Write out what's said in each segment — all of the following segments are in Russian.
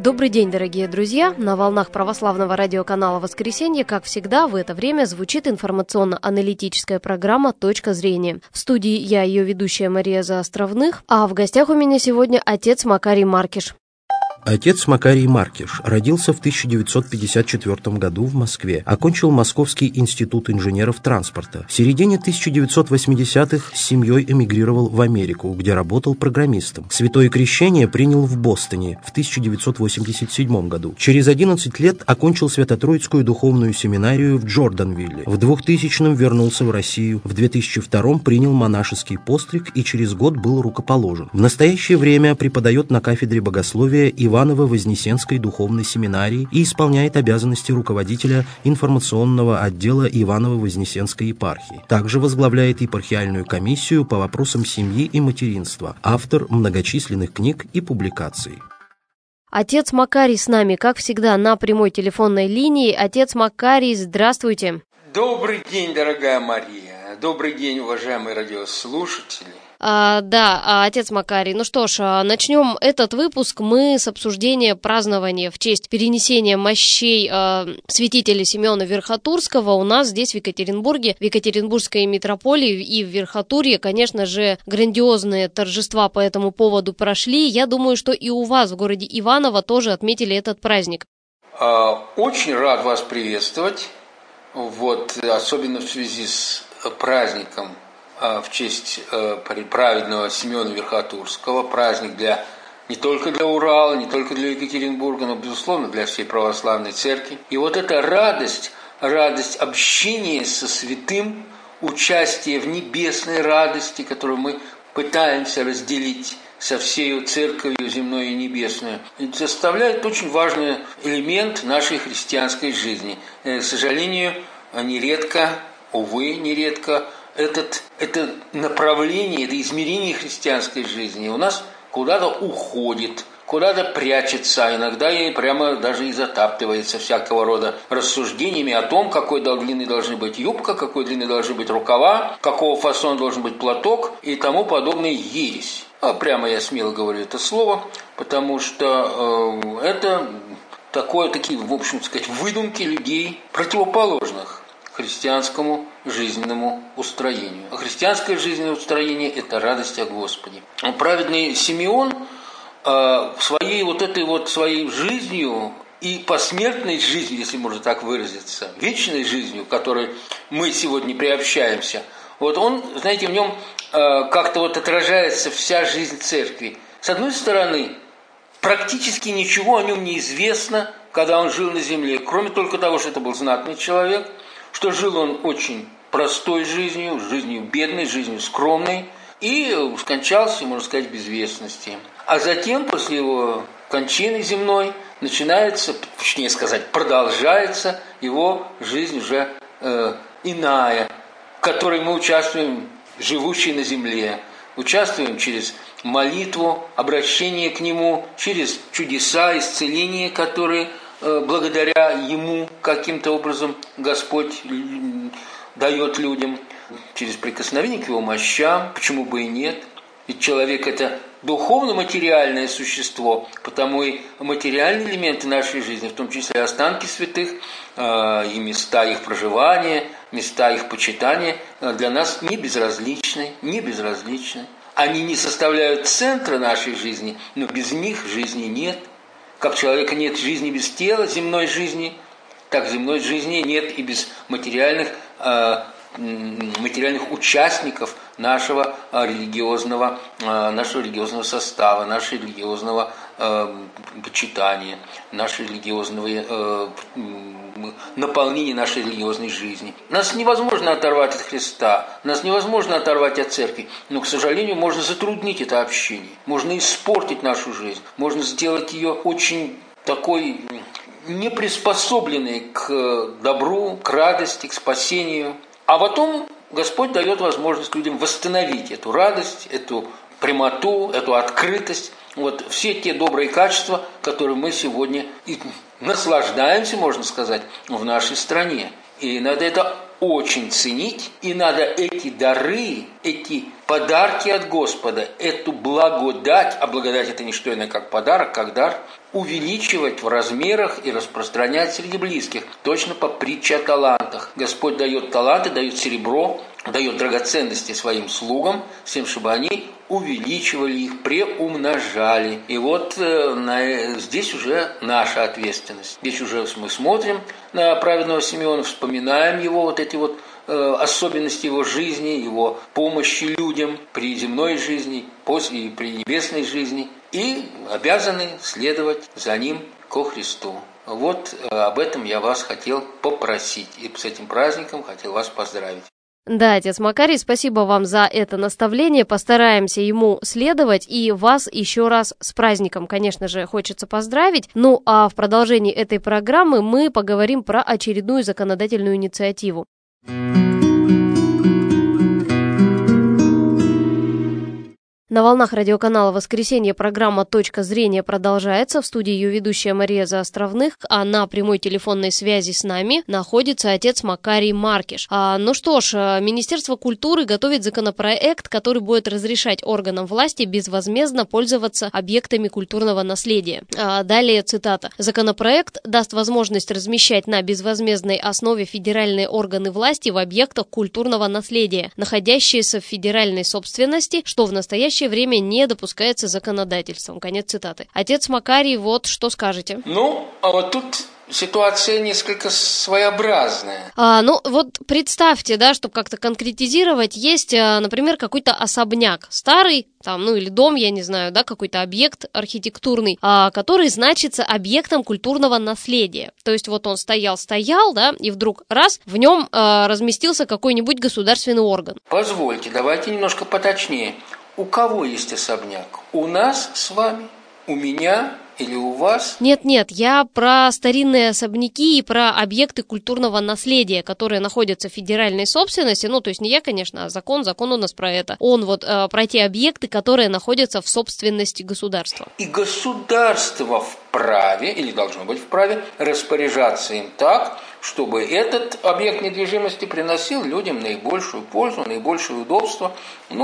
Добрый день, дорогие друзья! На волнах православного радиоканала «Воскресенье», как всегда, в это время звучит информационно-аналитическая программа «Точка зрения». В студии я, ее ведущая Мария Заостровных, а в гостях у меня сегодня отец Макарий Маркиш. Отец Макарий Маркиш родился в 1954 году в Москве. Окончил Московский институт инженеров транспорта. В середине 1980-х с семьей эмигрировал в Америку, где работал программистом. Святое крещение принял в Бостоне в 1987 году. Через 11 лет окончил Свято-Троицкую духовную семинарию в Джорданвилле. В 2000-м вернулся в Россию. В 2002-м принял монашеский постриг и через год был рукоположен. В настоящее время преподает на кафедре богословия Иваново-Вознесенской духовной семинарии и исполняет обязанности руководителя информационного отдела Иваново-Вознесенской епархии. Также возглавляет епархиальную комиссию по вопросам семьи и материнства, автор многочисленных книг и публикаций. Отец Макарий с нами, как всегда, на прямой телефонной линии. Отец Макарий, здравствуйте. Добрый день, дорогая Мария. Добрый день, уважаемые радиослушатели. Отец Макарий, ну что ж, начнем этот выпуск мы с обсуждения празднования в честь перенесения мощей святителя Симеона Верхотурского. У нас здесь в Екатеринбурге, в Екатеринбургской митрополии и в Верхотурье, конечно же, грандиозные торжества по этому поводу прошли. Я думаю, что и у вас в городе Иваново тоже отметили этот праздник. Очень рад вас приветствовать, особенно в связи с праздником в честь праведного Симеона Верхотурского, праздник не только для Урала, не только для Екатеринбурга, но, безусловно, для всей православной церкви. И вот эта радость общения со святым, участие в небесной радости, которую мы пытаемся разделить со всей церковью земной и небесной, составляет очень важный элемент нашей христианской жизни. К сожалению, нередко это направление, это измерение христианской жизни у нас куда-то уходит, куда-то прячется, а иногда и прямо даже и затаптывается всякого рода рассуждениями о том, какой длины должны быть юбка, какой длины должны быть рукава, какого фасона должен быть платок и тому подобное ересь. Прямо я смело говорю это слово, потому что это такие, в общем сказать, выдумки людей противоположных христианскому жизненному устроению. А христианское жизненное устроение – это радость о Господе. Праведный Симеон своей жизнью и посмертной жизнью, если можно так выразиться, вечной жизнью, к которой мы сегодня приобщаемся, он, знаете, в нем как-то отражается вся жизнь церкви. С одной стороны, практически ничего о нем не известно, когда он жил на земле, кроме только того, что это был знатный человек, что жил он очень простой жизнью бедной, жизнью скромной, и скончался, можно сказать, в безвестности. А затем, после его кончины земной, продолжается его жизнь уже иная, в которой мы участвуем, живущие на земле. Участвуем через молитву, обращение к Нему, через чудеса, исцеления, которые благодаря Ему каким-то образом Господь дает людям, через прикосновение к Его мощам, почему бы и нет. Ведь человек – это духовно-материальное существо, потому и материальные элементы нашей жизни, в том числе останки святых, и места их проживания, места их почитания, для нас не безразличны. Они не составляют центра нашей жизни, но без них жизни нет. Как человека нет жизни без тела, земной жизни, так земной жизни нет и без материальных участников нашего религиозного состава, нашего религиозного почитания, нашего религиозного наполнения нашей религиозной жизни. Нас невозможно оторвать от Христа, нас невозможно оторвать от церкви, но, к сожалению, можно затруднить это общение, можно испортить нашу жизнь, можно сделать ее очень такой неприспособленной к добру, к радости, к спасению. А потом Господь дает возможность людям восстановить эту радость, эту прямоту, эту открытость, все те добрые качества, которые мы сегодня и наслаждаемся, можно сказать, в нашей стране. И надо это очень ценить, и надо эти дары, эти подарки от Господа, эту благодать, а благодать это не что иное, как подарок, как дар, увеличивать в размерах и распространять среди близких. Точно по притче о талантах. Господь дает таланты, дает серебро, дает драгоценности своим слугам, с тем, чтобы они увеличивали их, преумножали. И вот здесь уже наша ответственность. Здесь уже мы смотрим на праведного Симеона, вспоминаем его вот эти вот особенности его жизни, его помощи людям при земной жизни и при небесной жизни, и обязаны следовать за ним ко Христу. Вот об этом я вас хотел попросить, и с этим праздником хотел вас поздравить. Да, отец Макарий, спасибо вам за это наставление, постараемся ему следовать, и вас еще раз с праздником, конечно же, хочется поздравить. Ну, а в продолжении этой программы мы поговорим про очередную законодательную инициативу. На волнах радиоканала «Воскресенье» программа «Точка зрения» продолжается. В студии ее ведущая Мария Заостровных, а на прямой телефонной связи с нами находится отец Макарий Маркиш. Ну что ж, Министерство культуры готовит законопроект, который будет разрешать органам власти безвозмездно пользоваться объектами культурного наследия. Далее цитата. Законопроект даст возможность размещать на безвозмездной основе федеральные органы власти в объектах культурного наследия, находящиеся в федеральной собственности, что в настоящее время не допускается законодательством. Конец цитаты. Отец Макарий, вот что скажете? Ну, а вот тут ситуация несколько своеобразная. Ну, вот представьте, да, чтобы как-то конкретизировать, есть, например, какой-то особняк старый, там, ну или дом, я не знаю, да, какой-то объект архитектурный, который значится объектом культурного наследия. То есть вот он стоял, да, и вдруг раз, в нем разместился какой-нибудь государственный орган. Позвольте, давайте немножко поточнее. У кого есть особняк? У нас с вами? У меня или у вас? Нет, я про старинные особняки и про объекты культурного наследия, которые находятся в федеральной собственности. Ну, то есть не я, конечно, а закон у нас про это. Он вот про те объекты, которые находятся в собственности государства. И государство вправе, или должно быть вправе, распоряжаться им так, чтобы этот объект недвижимости приносил людям наибольшую пользу, наибольшее удобство,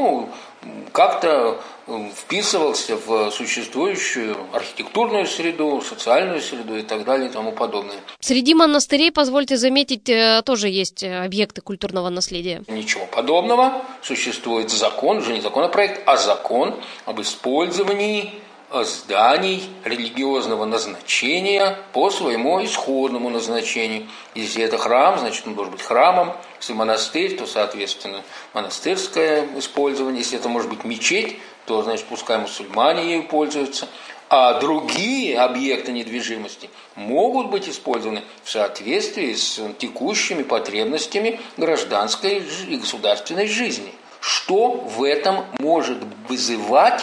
как-то вписывался в существующую архитектурную среду, социальную среду и так далее и тому подобное. Среди монастырей, позвольте заметить, тоже есть объекты культурного наследия. Ничего подобного. Существует закон, уже не законопроект, а закон об использовании зданий религиозного назначения по своему исходному назначению. Если это храм, значит он должен быть храмом. Если монастырь, то, соответственно, монастырское использование. Если это может быть мечеть, то, значит, пускай мусульмане ею пользуются. А другие объекты недвижимости могут быть использованы в соответствии с текущими потребностями гражданской и государственной жизни. Что в этом может вызывать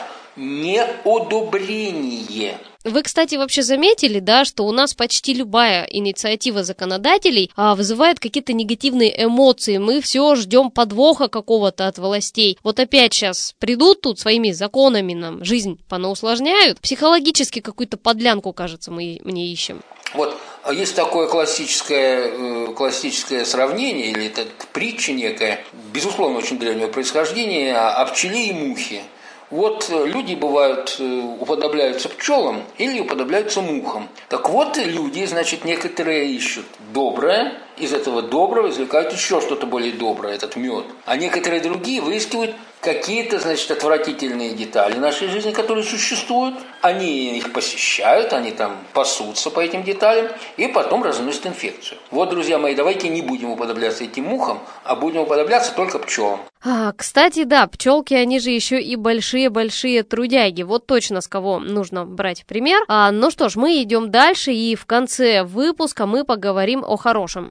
неодобрение? Вы, кстати, вообще заметили, да, что у нас почти любая инициатива законодателей вызывает какие-то негативные эмоции. Мы все ждем подвоха какого-то от властей. Вот опять сейчас придут тут своими законами нам жизнь понаусложняют. Психологически какую-то подлянку, кажется, мы ищем. Вот есть такое классическое сравнение, или это притча некая, безусловно, очень древнего происхождения, о пчеле и мухе. Вот люди бывают, уподобляются пчелам или уподобляются мухам. Так вот, люди, значит, некоторые ищут доброе, из этого доброго извлекают еще что-то более доброе, этот мед. А некоторые другие выискивают какие-то, значит, отвратительные детали нашей жизни, которые существуют. Они их посещают, они там пасутся по этим деталям и потом разносят инфекцию. Вот, друзья мои, давайте не будем уподобляться этим мухам, а будем уподобляться только пчелам. Кстати, да, пчелки, они же еще и большие-большие трудяги. Вот точно с кого нужно брать пример. Ну что ж, мы идем дальше, и в конце выпуска мы поговорим о хорошем.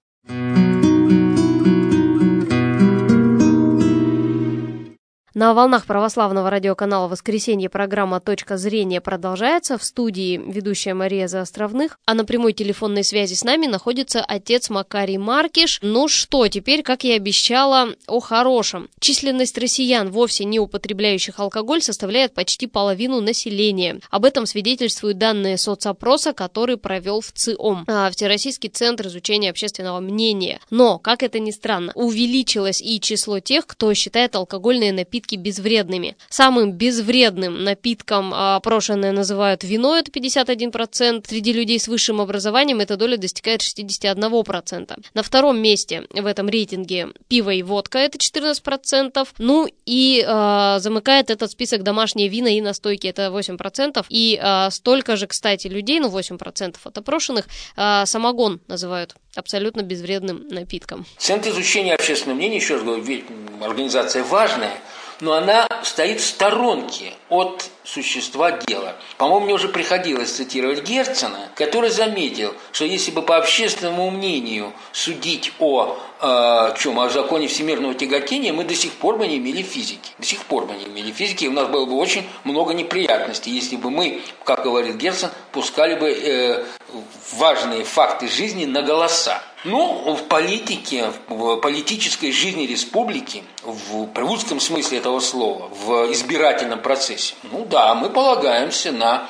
На волнах православного радиоканала «Воскресенье» программа «Точка зрения» продолжается. В студии ведущая Мария Заостровных, а на прямой телефонной связи с нами находится отец Макарий Маркиш. Ну что, теперь, как я обещала, о хорошем. Численность россиян, вовсе не употребляющих алкоголь, составляет почти половину населения. Об этом свидетельствуют данные соцопроса, который провел ВЦИОМ, Всероссийский центр изучения общественного мнения. Но, как это ни странно, увеличилось и число тех, кто считает алкогольные напитки безвредными. Самым безвредным напитком опрошенные называют вино, это 51%. Среди людей с высшим образованием эта доля достигает 61%. На втором месте в этом рейтинге пиво и водка, это 14%. Ну и замыкает этот список домашние вина и настойки, это 8%. И столько же, кстати, людей, 8% от опрошенных, самогон называют абсолютно безвредным напитком. Центр изучения общественного мнения, еще раз говорю, организация важная, но она стоит в сторонке от существа дела. По-моему, мне уже приходилось цитировать Герцена, который заметил, что если бы по общественному мнению судить о законе всемирного тяготения, мы до сих пор бы не имели физики. До сих пор бы не имели физики, и у нас было бы очень много неприятностей, если бы мы, как говорит Герцен, пускали бы важные факты жизни на голоса. Ну, в политике, в политической жизни республики, в узком смысле этого слова, в избирательном процессе, ну да, мы полагаемся на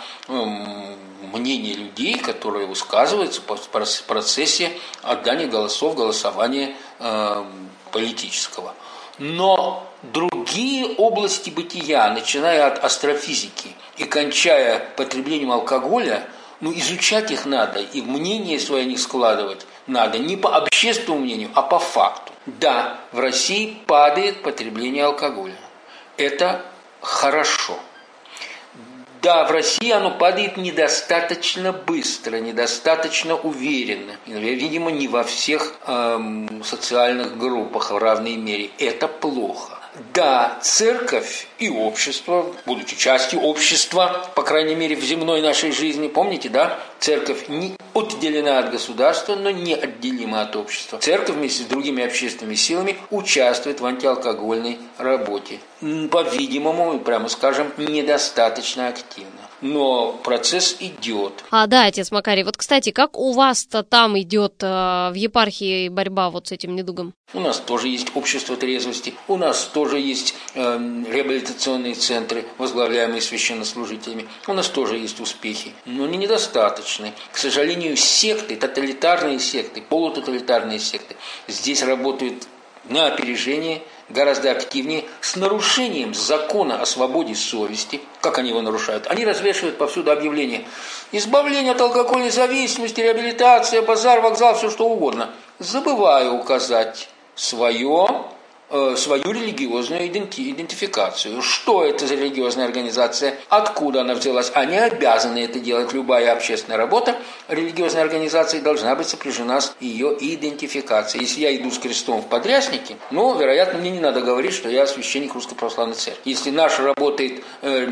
мнение людей, которые высказываются в процессе отдания голосов, голосования политического. Но другие области бытия, начиная от астрофизики и кончая потреблением алкоголя, изучать их надо и мнение свое о них складывать надо не по общественному мнению, а по факту. Да, в России падает потребление алкоголя. Это хорошо. Да, в России оно падает недостаточно быстро, недостаточно уверенно. Видимо, не во всех социальных группах в равной мере. Это плохо. Да, церковь и общество, будучи частью общества, по крайней мере в земной нашей жизни, помните, да, церковь не отделена от государства, но неотделима от общества. Церковь вместе с другими общественными силами участвует в антиалкогольной работе. По-видимому, прямо скажем, недостаточно активно. Но процесс идет. Да, отец Макарий, вот, кстати, как у вас-то там идет в епархии борьба вот с этим недугом? У нас тоже есть общество трезвости, у нас тоже есть реабилитационные центры, возглавляемые священнослужителями. У нас тоже есть успехи, но они недостаточны. К сожалению, секты, тоталитарные секты, полутоталитарные секты здесь работают на опережение, гораздо активнее, с нарушением закона о свободе совести. Как они его нарушают? Они развешивают повсюду объявления: избавление от алкогольной зависимости, реабилитация, базар, вокзал, все что угодно. Забывая указать свою религиозную идентификацию. Что это за религиозная организация? Откуда она взялась? Они обязаны это делать. Любая общественная работа религиозной организации должна быть сопряжена с ее идентификацией. Если я иду с крестом в подряснике, вероятно, мне не надо говорить, что я священник Русской Православной Церкви. Если наше работает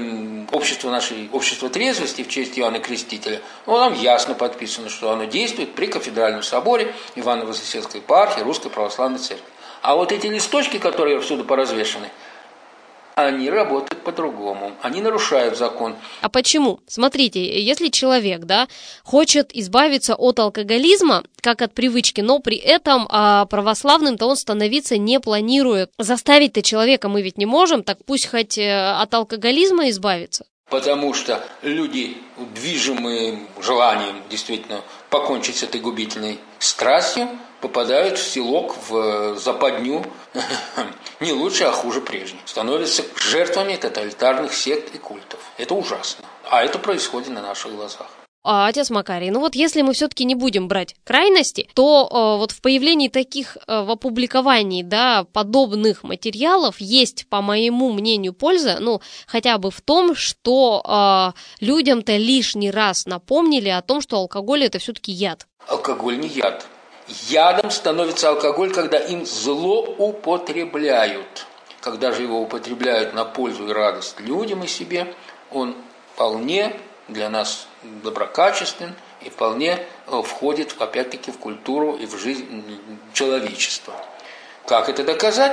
общество трезвости в честь Иоанна Крестителя, нам ясно подписано, что оно действует при Кафедральном соборе Ивано-Вознесенской епархии Русской Православной Церкви. А вот эти листочки, которые всюду поразвешаны, они работают по-другому. Они нарушают закон. А почему? Смотрите, если человек, хочет избавиться от алкоголизма, как от привычки, но при этом православным-то он становиться не планирует. Заставить-то человека мы ведь не можем, так пусть хоть от алкоголизма избавится. Потому что люди, движимые желанием действительно покончить с этой губительной страстью, попадают в селок, в западню, не лучше, а хуже прежнего. Становятся жертвами тоталитарных сект и культов. Это ужасно. А это происходит на наших глазах. Отец Макарий, если мы все-таки не будем брать крайности, то вот в появлении таких, в опубликовании, подобных материалов есть, по моему мнению, польза, хотя бы в том, что людям-то лишний раз напомнили о том, что алкоголь – это все-таки яд. Алкоголь не яд. Ядом становится алкоголь, когда им злоупотребляют. Когда же его употребляют на пользу и радость людям и себе, он вполне для нас доброкачествен и вполне входит, опять-таки, в культуру и в жизнь человечества. Как это доказать?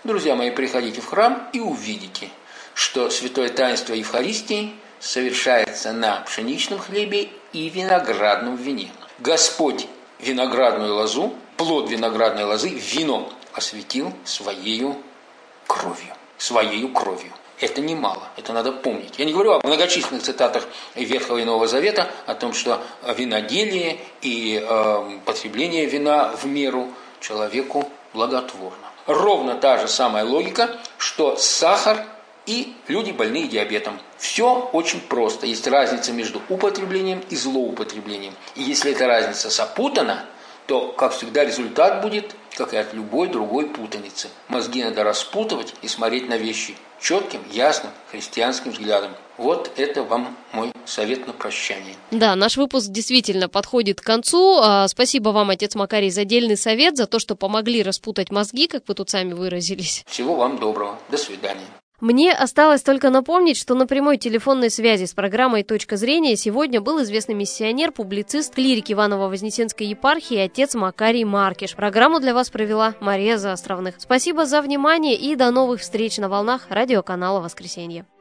Друзья мои, приходите в храм и увидите, что святое таинство Евхаристии совершается на пшеничном хлебе и виноградном вине. Господь виноградную лозу, плод виноградной лозы, вино осветил своею кровью. Это немало, это надо помнить. Я не говорю о многочисленных цитатах Ветхого и Нового Завета, о том, что виноделие и потребление вина в меру человеку благотворно. Ровно та же самая логика, что сахар и люди, больные диабетом. Все очень просто. Есть разница между употреблением и злоупотреблением. И если эта разница запутана, то, как всегда, результат будет, как и от любой другой путаницы. Мозги надо распутывать и смотреть на вещи четким, ясным, христианским взглядом. Вот это вам мой совет на прощание. Да, наш выпуск действительно подходит к концу. Спасибо вам, отец Макарий, за дельный совет, за то, что помогли распутать мозги, как вы тут сами выразились. Всего вам доброго. До свидания. Мне осталось только напомнить, что на прямой телефонной связи с программой «Точка зрения» сегодня был известный миссионер, публицист, клирик Иваново-Вознесенской епархии отец Макарий Маркиш. Программу для вас провела Мария Заостровных. Спасибо за внимание и до новых встреч на волнах радиоканала «Воскресенье».